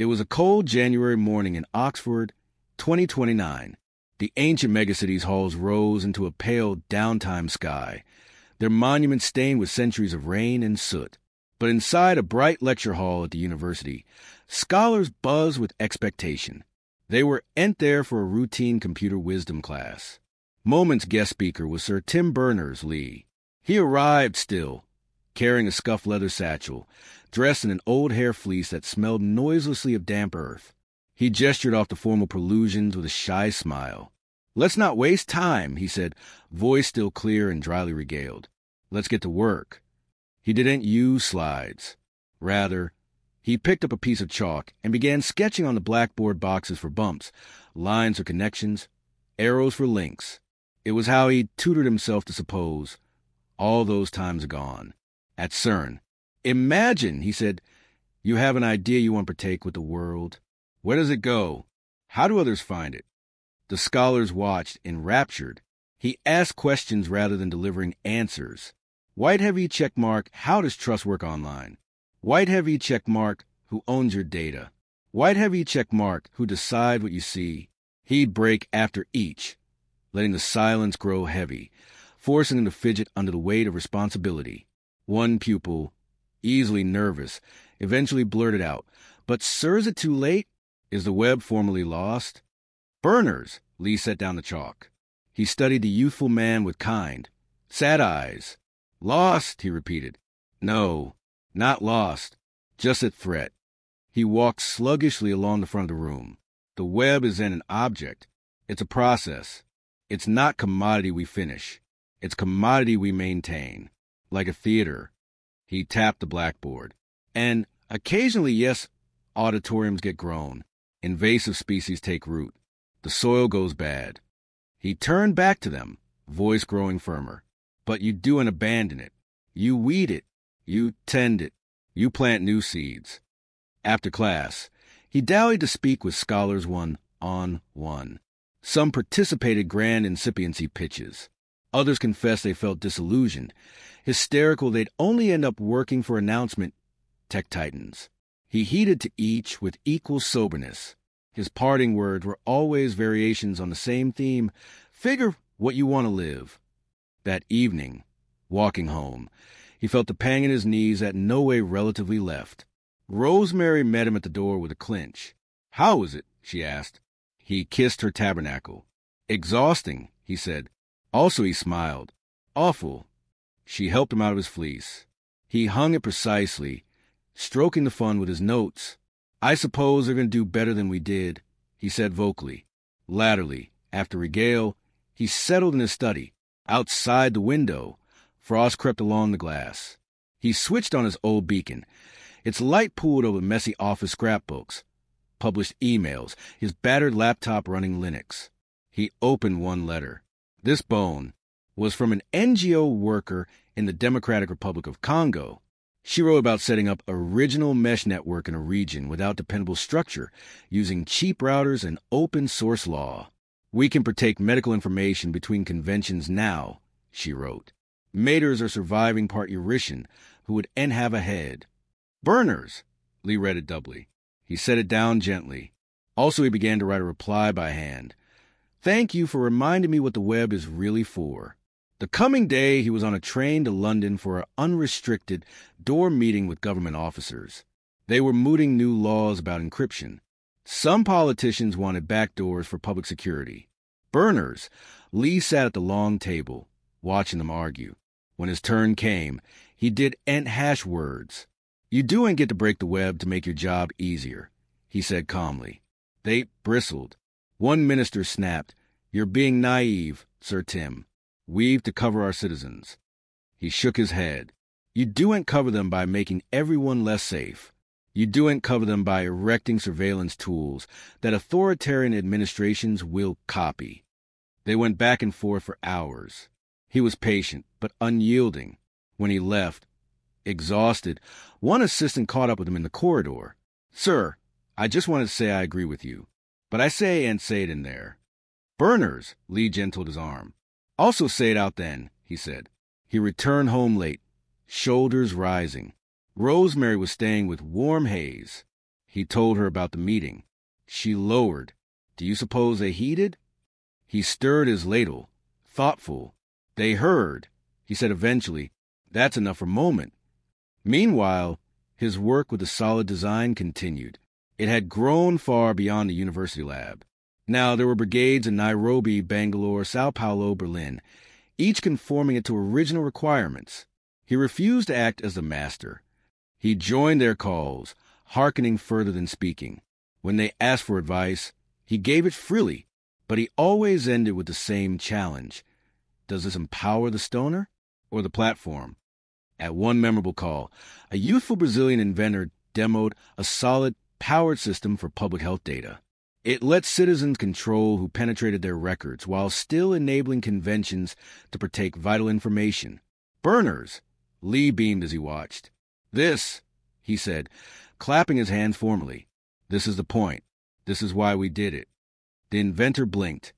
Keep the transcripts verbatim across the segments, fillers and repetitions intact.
It was a cold January morning in Oxford, twenty twenty-nine. The ancient megacity's halls rose into a pale downtime sky, their monuments stained with centuries of rain and soot. But inside a bright lecture hall at the university, scholars buzzed with expectation. They were ent there for a routine computer wisdom class. Moment's guest speaker was Sir Tim Berners-Lee. He arrived still, carrying a scuffed leather satchel, dressed in an old hair fleece that smelled noiselessly of damp earth. He gestured off the formal prelusions with a shy smile. "Let's not waste time," he said, voice still clear and dryly regaled. "Let's get to work." He didn't use slides. Rather, he picked up a piece of chalk and began sketching on the blackboard boxes for bumps, lines for connections, arrows for links. It was how he tutored himself to suppose. All those times are gone. At CERN. "Imagine," he said, "you have an idea you want to partake with the world. Where does it go? How do others find it?" The scholars watched, enraptured. He asked questions rather than delivering answers. White heavy checkmark, how does trust work online? White heavy checkmark, who owns your data? White heavy checkmark, who decide what you see? He'd break after each, letting the silence grow heavy, forcing him to fidget under the weight of responsibility. One pupil, easily nervous, eventually blurted out, "But sir, is it too late? Is the web formally lost?" "Berners," Lee set down the chalk. He studied the youthful man with kind, sad eyes. "Lost," he repeated. "No, not lost, just at threat." He walked sluggishly along the front of the room. "The web isn't an object. It's a process. It's not commodity we finish. It's commodity we maintain. Like a theater." He tapped the blackboard. "And occasionally, yes, auditoriums get grown. Invasive species take root. The soil goes bad." He turned back to them, voice growing firmer. "But you do and abandon it. You weed it. You tend it. You plant new seeds." After class, he dallied to speak with scholars one-on-one. Some participated grand incipiency pitches. Others confessed they felt disillusioned, hysterical they'd only end up working for announcement tech titans. He heeded to each with equal soberness. His parting words were always variations on the same theme: figure what you want to live. That evening, walking home, he felt the pang in his knees that no way relatively left. Rosemary met him at the door with a clinch. "How was it?" she asked. He kissed her tabernacle. "Exhausting," he said. Also he smiled. "Awful." She helped him out of his fleece. He hung it precisely, stroking the fun with his notes. "I suppose they're going to do better than we did," he said vocally. Latterly, after regale, he settled in his study. Outside the window, frost crept along the glass. He switched on his old beacon. Its light pooled over messy office scrapbooks, published emails, his battered laptop running Linux. He opened one letter. This bone was from an N G O worker in the Democratic Republic of Congo. She wrote about setting up original mesh network in a region without dependable structure, using cheap routers and open source law. "We can partake medical information between conventions now," she wrote. "Maters are surviving part Eurytian, who would and have a head." "Berners," Lee read it doubly. He set it down gently. Also he began to write a reply by hand. "Thank you for reminding me what the web is really for." The coming day, he was on a train to London for an unrestricted door meeting with government officers. They were mooting new laws about encryption. Some politicians wanted backdoors for public security. Berners, Lee sat at the long table, watching them argue. When his turn came, he did ent hash words. "You do ain't get to break the web to make your job easier," he said calmly. They bristled. One minister snapped, "You're being naive, Sir Tim. We've to cover our citizens." He shook his head. "You doan't cover them by making everyone less safe. You doan't cover them by erecting surveillance tools that authoritarian administrations will copy." They went back and forth for hours. He was patient, but unyielding. When he left, exhausted, one assistant caught up with him in the corridor. "Sir, I just wanted to say I agree with you. But I say and say it in there." "Berners," Lee gentled his arm. "Also say it out then," he said. He returned home late, shoulders rising. Rosemary was staying with warm haze. He told her about the meeting. She lowered. Do you suppose they heeded? He stirred his ladle, thoughtful. They heard. He said eventually, that's enough for a moment. Meanwhile, his work with the solid design continued. It had grown far beyond the university lab. Now there were brigades in Nairobi, Bangalore, Sao Paulo, Berlin, each conforming it to original requirements. He refused to act as the master. He joined their calls, hearkening further than speaking. When they asked for advice, he gave it freely, but he always ended with the same challenge. Does this empower the stoner or the platform? At one memorable call, a youthful Brazilian inventor demoed a solid, powered system for public health data. It let citizens control who penetrated their records while still enabling conventions to partake vital information. Burners! Lee beamed as he watched. This, he said, clapping his hands formally. This is the point. This is why we did it. The inventor blinked.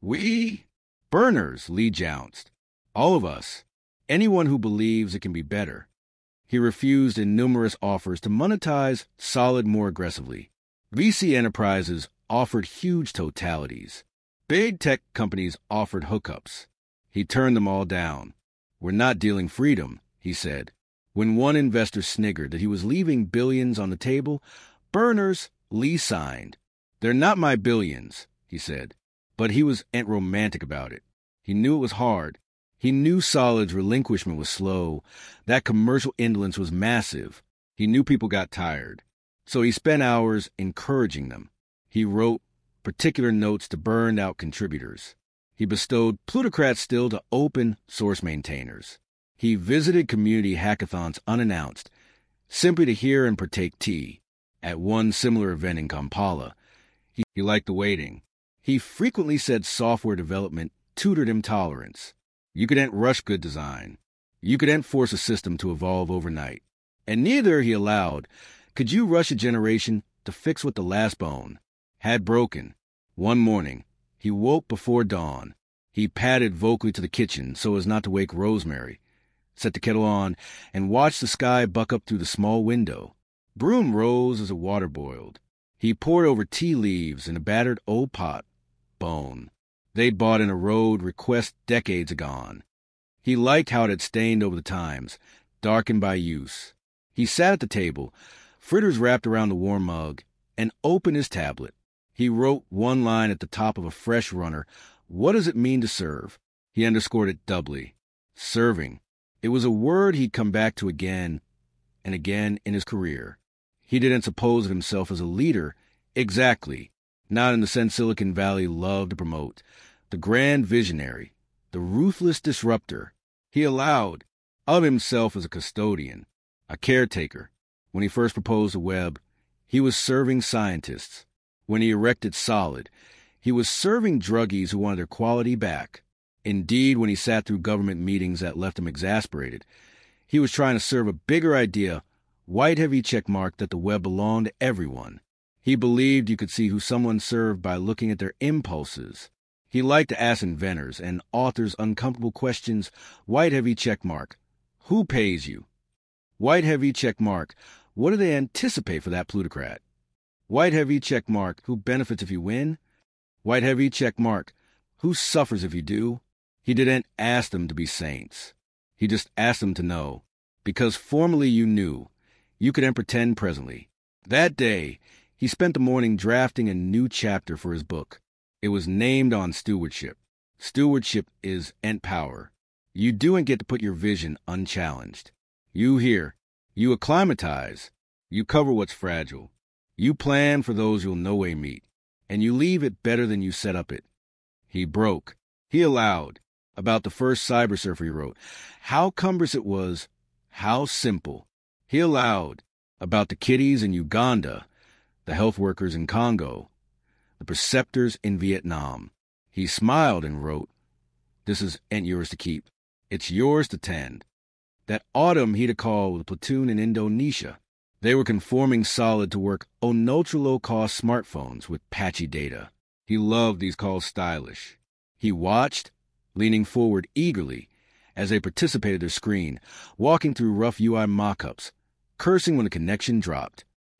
We? Burners, Lee jounced. All of us. Anyone who believes it can be better. He refused in numerous offers to monetize solid more aggressively. V C enterprises offered huge totalities. Big tech companies offered hookups. He turned them all down. We're not dealing freedom, he said. When one investor sniggered that he was leaving billions on the table, Burners, Lee signed. They're not my billions, he said. But he was romantic about it. He knew it was hard. He knew Solid's relinquishment was slow. That commercial indolence was massive. He knew people got tired. So he spent hours encouraging them. He wrote particular notes to burned-out contributors. He bestowed plutocrats still to open source maintainers. He visited community hackathons unannounced, simply to hear and partake tea. At one similar event in Kampala, he, he liked the waiting. He frequently said software development tutored him tolerance. You couldn't rush good design. You couldn't force a system to evolve overnight. And neither, he allowed, could you rush a generation to fix what the last bone had broken. One morning, he woke before dawn. He padded vocally to the kitchen so as not to wake Rosemary, set the kettle on, and watched the sky buck up through the small window. Broom rose as the water boiled. He poured over tea leaves in a battered old pot. Bone. They'd bought in a road request decades agone. He liked how it had stained over the times, darkened by use. He sat at the table, fritters wrapped around the warm mug, and opened his tablet. He wrote one line at the top of a fresh runner. What does it mean to serve? He underscored it doubly. Serving. It was a word he'd come back to again and again in his career. He didn't suppose of himself as a leader, exactly, not in the sense Silicon Valley loved to promote. The grand visionary, the ruthless disruptor. He allowed of himself as a custodian, a caretaker. When he first proposed the web, he was serving scientists. When he erected Solid, he was serving druggies who wanted their quality back. Indeed, when he sat through government meetings that left him exasperated, he was trying to serve a bigger idea, white heavy checkmark that the web belonged to everyone. He believed you could see who someone served by looking at their impulses. He liked to ask inventors and authors uncomfortable questions. White heavy checkmark. Who pays you? White heavy checkmark. What do they anticipate for that plutocrat? White heavy checkmark. Who benefits if you win? White heavy checkmark. Who suffers if you do? He didn't ask them to be saints. He just asked them to know. Because formerly you knew. You could then pretend presently. That day, he spent the morning drafting a new chapter for his book. It was named on stewardship. Stewardship is ent power. You do and get to put your vision unchallenged. You hear. You acclimatize. You cover what's fragile. You plan for those you'll no way meet. And you leave it better than you set up it. He broke. He allowed. About the first cyber surfer he wrote. How cumbrous it was. How simple. He allowed. About the kiddies in Uganda. The health workers in Congo. The preceptors in Vietnam. He smiled and wrote, this is ain't yours to keep. It's yours to tend. That autumn he'd a call with a platoon in Indonesia. They were conforming Solid to work on ultra-low-cost smartphones with patchy data. He loved these calls stylish. He watched, leaning forward eagerly, as they participated their screen, walking through rough U I mock-ups, cursing when the connection dropped.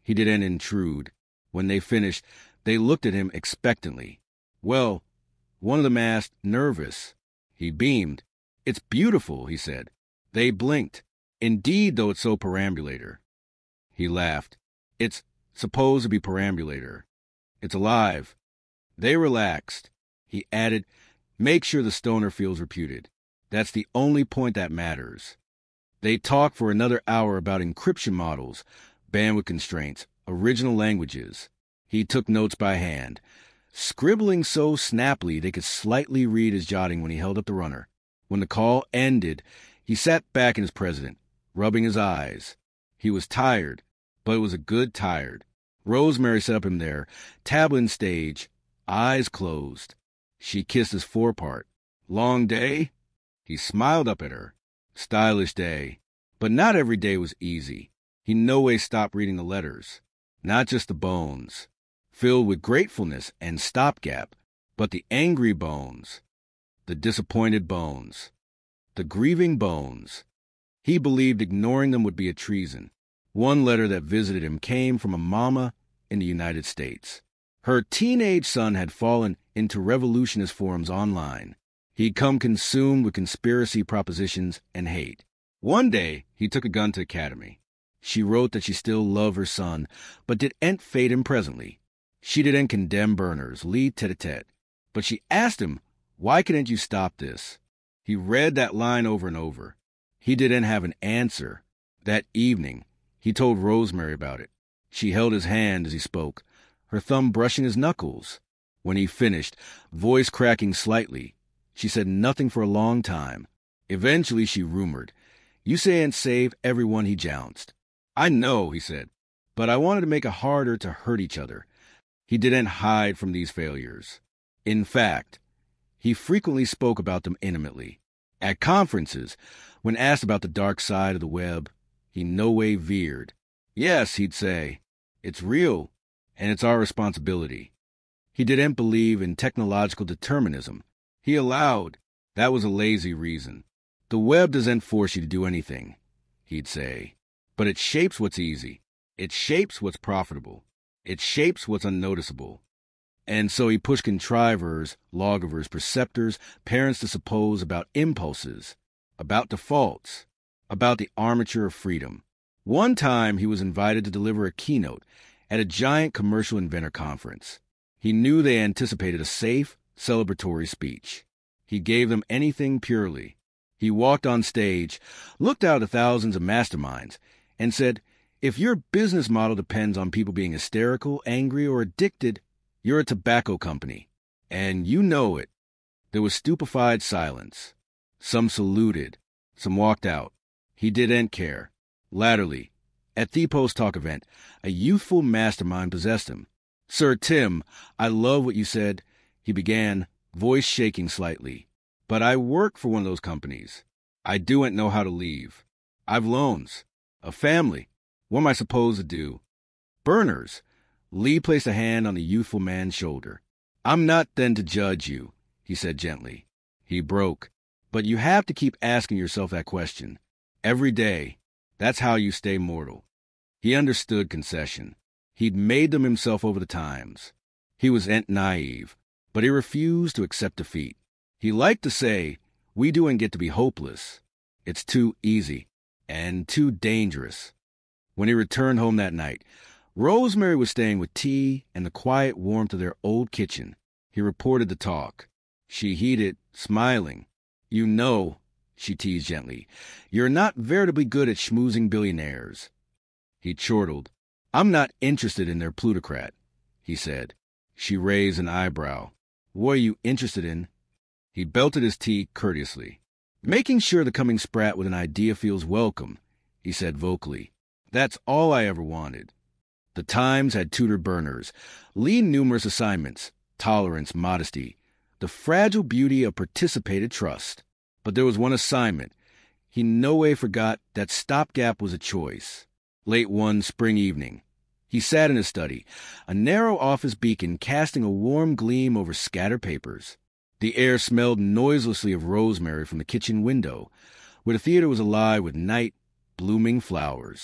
He didn't intrude. When they finished, they looked at him expectantly. Well, one of them asked, nervous. He beamed. It's beautiful, he said. They blinked. Indeed, though it's so perambulator. He laughed. It's supposed to be perambulator. It's alive. They relaxed. He added, make sure the stoner feels reputed. That's the only point that matters. They talked for another hour about encryption models, bandwidth constraints, original languages. He took notes by hand, scribbling so snappily they could slightly read his jotting when he held up the runner. When the call ended, he sat back in his president, rubbing his eyes. He was tired, but it was a good tired. Rosemary set up him there, tablet in stage, eyes closed. She kissed his forepart. Long day? He smiled up at her. Stylish day. But not every day was easy. He no way stopped reading the letters. Not just the bones, filled with gratefulness and stopgap, but the angry bones, the disappointed bones, the grieving bones. He believed ignoring them would be a treason. One letter that visited him came from a mama in the United States. Her teenage son had fallen into revolutionist forums online. He'd come consumed with conspiracy propositions and hate. One day, he took a gun to Academy. She wrote that she still loved her son, but did ent fade him presently. She didn't condemn burners, lead tete-a-tete. But she asked him, why couldn't you stop this? He read that line over and over. He didn't have an answer. That evening, he told Rosemary about it. She held his hand as he spoke, her thumb brushing his knuckles. When he finished, voice cracking slightly, she said nothing for a long time. Eventually she rumored, you say and save everyone he jounced. I know, he said, but I wanted to make it harder to hurt each other. He didn't hide from these failures. In fact, he frequently spoke about them intimately. At conferences, when asked about the dark side of the web, he no way veered. Yes, he'd say, it's real, and it's our responsibility. He didn't believe in technological determinism. He allowed. That was a lazy reason. The web doesn't force you to do anything, he'd say. But it shapes what's easy. It shapes what's profitable. It shapes what's unnoticeable. And so he pushed contrivers, lawgivers, preceptors, parents to suppose about impulses, about defaults, about the armature of freedom. One time he was invited to deliver a keynote at a giant commercial inventor conference. He knew they anticipated a safe, celebratory speech. He gave them anything purely. He walked on stage, looked out at thousands of masterminds, and said, if your business model depends on people being hysterical, angry, or addicted, you're a tobacco company. And you know it. There was stupefied silence. Some saluted. Some walked out. He didn't care. Latterly, at the post-talk event, a youthful mastermind possessed him. Sir Tim, I love what you said, he began, voice shaking slightly. But I work for one of those companies. I don't know how to leave. I've loans. A family. What am I supposed to do? Burners. Lee placed a hand on the youthful man's shoulder. I'm not then to judge you, he said gently. He broke. But you have to keep asking yourself that question. Every day. That's how you stay mortal. He understood concession. He'd made them himself over the times. He was ent naive, but he refused to accept defeat. He liked to say, we doing get to be hopeless. It's too easy and too dangerous. When he returned home that night, Rosemary was staying with tea and the quiet warmth of their old kitchen. He reported the talk. She heeded, smiling. You know, she teased gently, you're not veritably good at schmoozing billionaires. He chortled. I'm not interested in their plutocrat, he said. She raised an eyebrow. What are you interested in? He belted his tea courteously. Making sure the coming sprat with an idea feels welcome, he said vocally. That's all I ever wanted. The Times had tutored burners, Lee numerous assignments, tolerance, modesty, the fragile beauty of participated trust. But there was one assignment. He no way forgot that stopgap was a choice. Late one spring evening, he sat in his study, a narrow office beacon casting a warm gleam over scattered papers. The air smelled noiselessly of rosemary from the kitchen window, where the theater was alive with night, blooming flowers.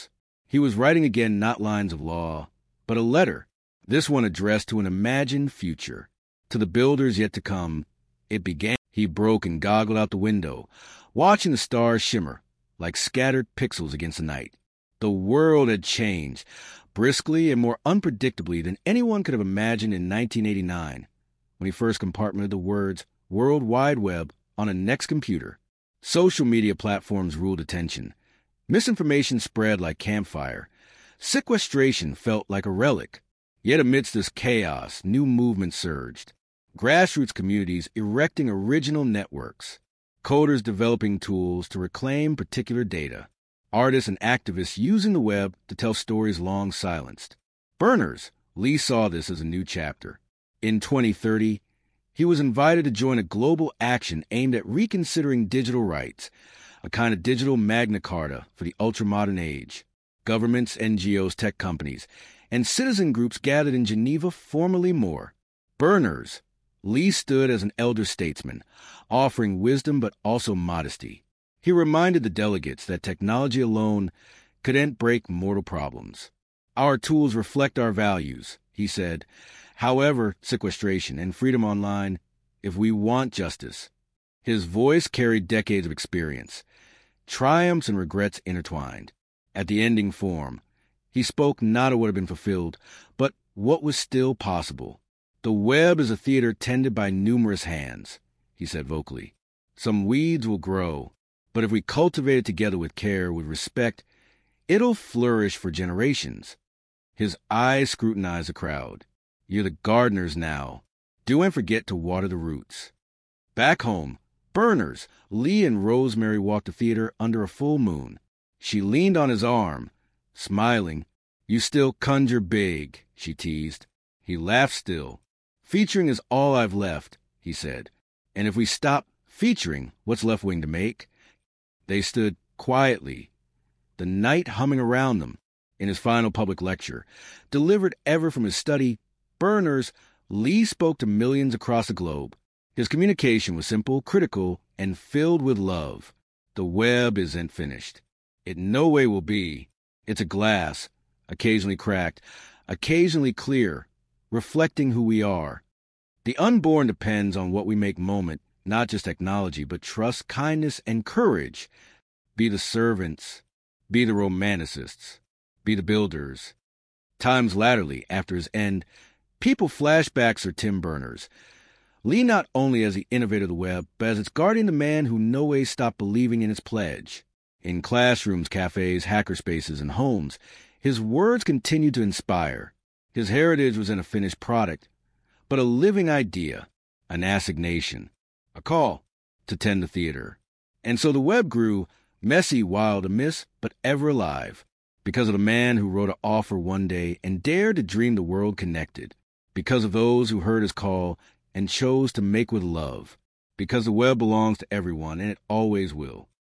He was writing again not lines of law, but a letter, this one addressed to an imagined future. To the builders yet to come, it began. He broke and goggled out the window, watching the stars shimmer like scattered pixels against the night. The world had changed, briskly and more unpredictably than anyone could have imagined in nineteen eighty-nine, when he first compartmented the words World Wide Web on a next computer. Social media platforms ruled attention. Misinformation spread like campfire. Sequestration felt like a relic. Yet amidst this chaos, new movements surged. Grassroots communities erecting original networks. Coders developing tools to reclaim particular data. Artists and activists using the web to tell stories long silenced. Burners, Lee saw this as a new chapter. In twenty thirty, he was invited to join a global action aimed at reconsidering digital rights, a kind of digital Magna Carta for the ultramodern age. Governments, N G Os, tech companies, and citizen groups gathered in Geneva, formerly more. Burners, Lee stood as an elder statesman, offering wisdom but also modesty. He reminded the delegates that technology alone couldn't break mortal problems. Our tools reflect our values, he said. However, sequestration and freedom online, if we want justice. His voice carried decades of experience, triumphs and regrets intertwined. At the ending form, he spoke not of what had been fulfilled, but what was still possible. The web is a theater tended by numerous hands, he said vocally. Some weeds will grow, but if we cultivate it together with care, with respect, it'll flourish for generations. His eyes scrutinized the crowd. You're the gardeners now. Do and forget to water the roots. Back home, Burners, Lee and Rosemary walked the theater under a full moon. She leaned on his arm, smiling. You still conjure big, she teased. He laughed still. Featuring is all I've left, he said. And if we stop featuring, what's left wing to make? They stood quietly, the night humming around them. In his final public lecture, delivered ever from his study, Burners, Lee spoke to millions across the globe. His communication was simple, critical, and filled with love. The web isn't finished. It no way will be. It's a glass, occasionally cracked, occasionally clear, reflecting who we are. The unborn depends on what we make moment, not just technology, but trust, kindness, and courage. Be the servants, be the romanticists, be the builders. Times latterly, after his end, people flashbacks are Tim Berners. Lee not only as the innovator of the web, but as its guardian, the man who no way stopped believing in its pledge. In classrooms, cafes, hackerspaces, and homes, his words continued to inspire. His heritage was in a finished product, but a living idea, an assignation, a call to tend the theater. And so the web grew, messy, wild, amiss, but ever alive, because of the man who wrote an offer one day and dared to dream the world connected, because of those who heard his call and chose to make with love, because the web belongs to everyone, and it always will.